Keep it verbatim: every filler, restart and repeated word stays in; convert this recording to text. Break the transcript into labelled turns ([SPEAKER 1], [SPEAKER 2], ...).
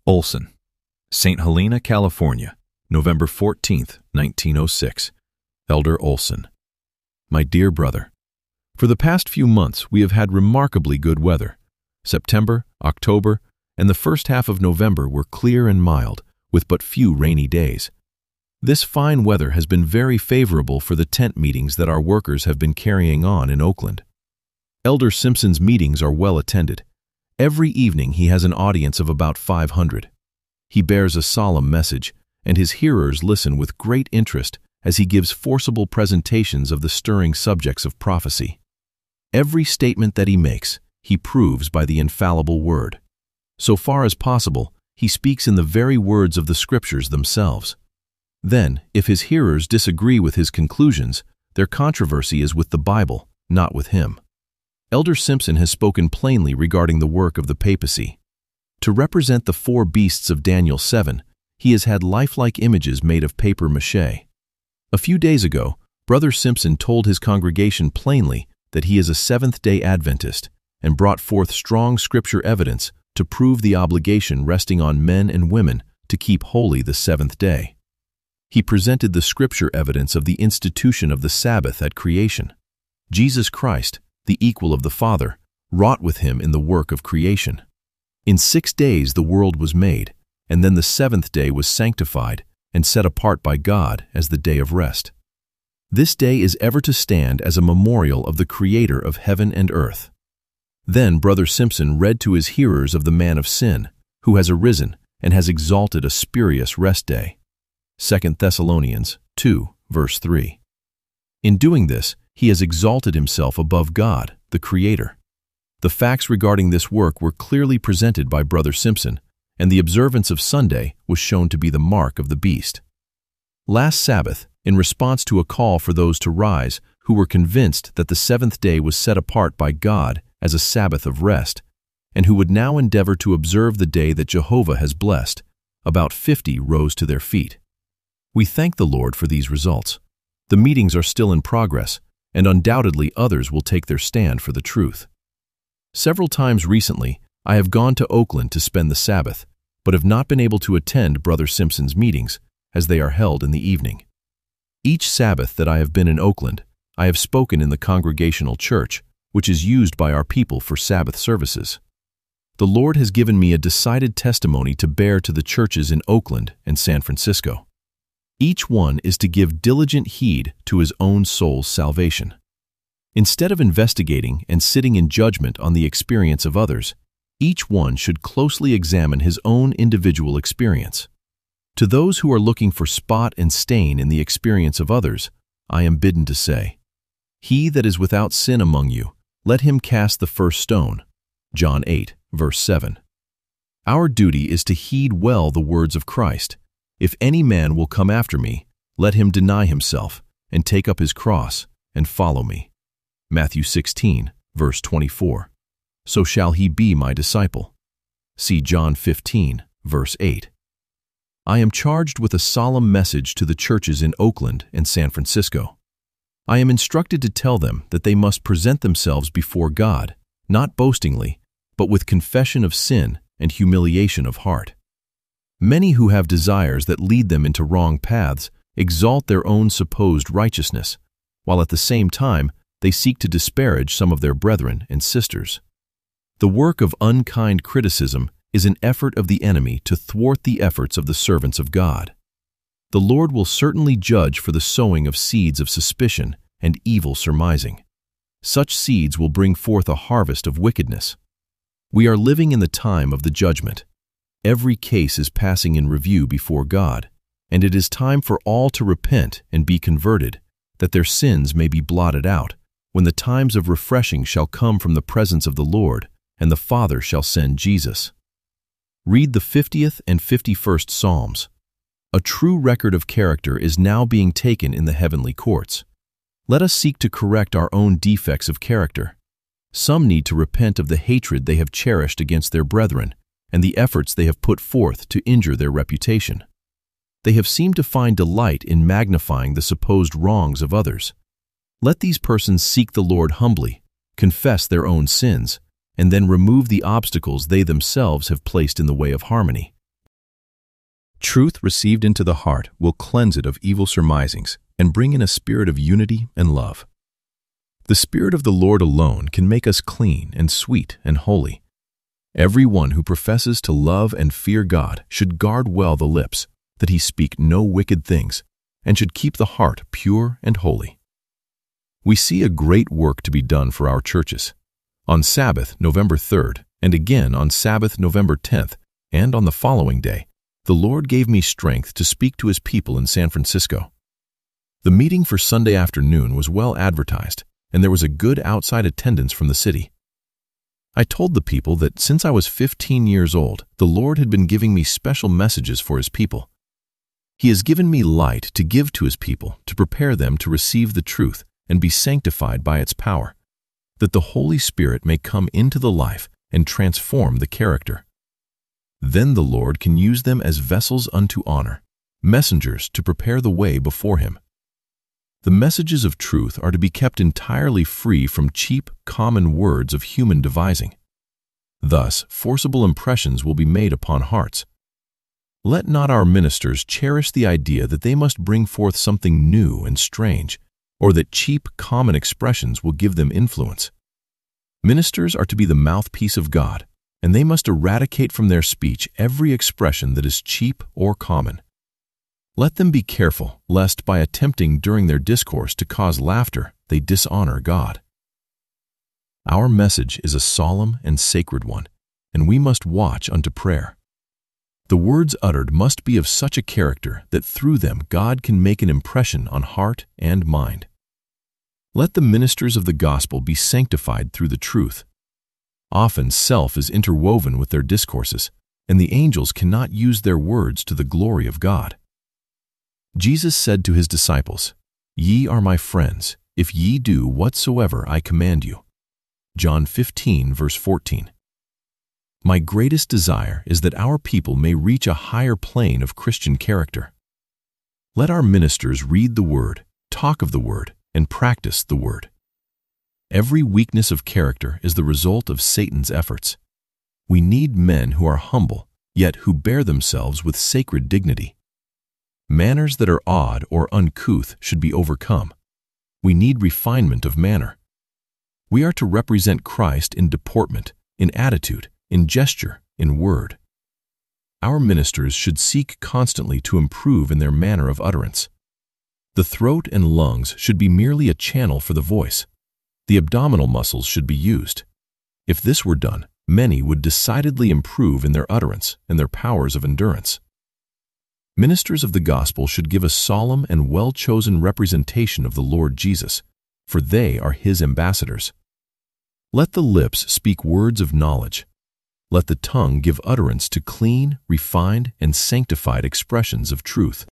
[SPEAKER 1] Olson, Saint Helena, California, November fourteenth, nineteen oh six. Elder Olson. My dear brother, for the past few months we have had remarkably good weather. September, October, and the first half of November were clear and mild, with but few rainy days. This fine weather has been very favorable for the tent meetings that our workers have been carrying on in Oakland. Elder Simpson's meetings are well attended. Every evening he has an audience of about five hundred. He bears a solemn message, and his hearers listen with great interest as he gives forcible presentations of the stirring subjects of prophecy. Every statement that he makes, he proves by the infallible word. So far as possible, he speaks in the very words of the Scriptures themselves. Then, if his hearers disagree with his conclusions, their controversy is with the Bible, not with him. Elder Simpson has spoken plainly regarding the work of the papacy. To represent the four beasts of Daniel seven, he has had lifelike images made of paper mache. A few days ago, Brother Simpson told his congregation plainly that he is a Seventh-day Adventist and brought forth strong Scripture evidence to prove the obligation resting on men and women to keep holy the seventh day. He presented the Scripture evidence of the institution of the Sabbath at creation. Jesus Christ, the equal of the Father, wrought with him in the work of creation. In six days the world was made, and then the seventh day was sanctified and set apart by God as the day of rest. This day is ever to stand as a memorial of the Creator of heaven and earth. Then Brother Simpson read to his hearers of the man of sin, who has arisen and has exalted a spurious rest day. Second Thessalonians two, verse three. In doing this, he has exalted himself above God, the Creator. The facts regarding this work were clearly presented by Brother Simpson, and the observance of Sunday was shown to be the mark of the beast. Last Sabbath, in response to a call for those to rise who were convinced that the seventh day was set apart by God as a Sabbath of rest, and who would now endeavor to observe the day that Jehovah has blessed, about fifty rose to their feet. We thank the Lord for these results. The meetings are still in progress, and undoubtedly others will take their stand for the truth. Several times recently, I have gone to Oakland to spend the Sabbath, but have not been able to attend Brother Simpson's meetings, as they are held in the evening. Each Sabbath that I have been in Oakland, I have spoken in the Congregational Church, which is used by our people for Sabbath services. The Lord has given me a decided testimony to bear to the churches in Oakland and San Francisco. Each one is to give diligent heed to his own soul's salvation. Instead of investigating and sitting in judgment on the experience of others, each one should closely examine his own individual experience. To those who are looking for spot and stain in the experience of others, I am bidden to say, "He that is without sin among you, let him cast the first stone." John eight, verse seven. Our duty is to heed well the words of Christ. If any man will come after me, let him deny himself, and take up his cross, and follow me. Matthew sixteen, verse twenty-four. So shall he be my disciple. See John fifteen, verse eight. I am charged with a solemn message to the churches in Oakland and San Francisco. I am instructed to tell them that they must present themselves before God, not boastingly, but with confession of sin and humiliation of heart. Many who have desires that lead them into wrong paths exalt their own supposed righteousness, while at the same time they seek to disparage some of their brethren and sisters. The work of unkind criticism is an effort of the enemy to thwart the efforts of the servants of God. The Lord will certainly judge for the sowing of seeds of suspicion and evil surmising. Such seeds will bring forth a harvest of wickedness. We are living in the time of the judgment. Every case is passing in review before God, and it is time for all to repent and be converted, that their sins may be blotted out, when the times of refreshing shall come from the presence of the Lord, and the Father shall send Jesus. Read the fiftieth and fifty-first Psalms. A true record of character is now being taken in the heavenly courts. Let us seek to correct our own defects of character. Some need to repent of the hatred they have cherished against their brethren, and the efforts they have put forth to injure their reputation. They have seemed to find delight in magnifying the supposed wrongs of others. Let these persons seek the Lord humbly, confess their own sins, and then remove the obstacles they themselves have placed in the way of harmony, Truth received into the heart will cleanse it of evil surmisings and bring in a spirit of unity and love. The Spirit of the Lord alone can make us clean and sweet and holy. Everyone who professes to love and fear God should guard well the lips, that he speak no wicked things, and should keep the heart pure and holy. We see a great work to be done for our churches. On Sabbath, November third, and again on Sabbath, November tenth, and on the following day, the Lord gave me strength to speak to His people in San Francisco. The meeting for Sunday afternoon was well advertised, and there was a good outside attendance from the city. I told the people that since I was fifteen years old, the Lord had been giving me special messages for His people. He has given me light to give to His people to prepare them to receive the truth and be sanctified by its power, that the Holy Spirit may come into the life and transform the character. Then the Lord can use them as vessels unto honor, messengers to prepare the way before Him. The messages of truth are to be kept entirely free from cheap, common words of human devising. Thus, forcible impressions will be made upon hearts. Let not our ministers cherish the idea that they must bring forth something new and strange, or that cheap, common expressions will give them influence. Ministers are to be the mouthpiece of God, and they must eradicate from their speech every expression that is cheap or common. Let them be careful, lest by attempting during their discourse to cause laughter, they dishonor God. Our message is a solemn and sacred one, and we must watch unto prayer. The words uttered must be of such a character that through them God can make an impression on heart and mind. Let the ministers of the gospel be sanctified through the truth. Often self is interwoven with their discourses, and the angels cannot use their words to the glory of God. Jesus said to His disciples, "Ye are my friends, if ye do whatsoever I command you." John fifteen, verse fourteen. My greatest desire is that our people may reach a higher plane of Christian character. Let our ministers read the Word, talk of the Word, and practice the Word. Every weakness of character is the result of Satan's efforts. We need men who are humble, yet who bear themselves with sacred dignity. Manners that are odd or uncouth should be overcome. We need refinement of manner. We are to represent Christ in deportment, in attitude, in gesture, in word. Our ministers should seek constantly to improve in their manner of utterance. The throat and lungs should be merely a channel for the voice. The abdominal muscles should be used. If this were done, many would decidedly improve in their utterance and their powers of endurance. Ministers of the gospel should give a solemn and well-chosen representation of the Lord Jesus, for they are His ambassadors. Let the lips speak words of knowledge. Let the tongue give utterance to clean, refined, and sanctified expressions of truth.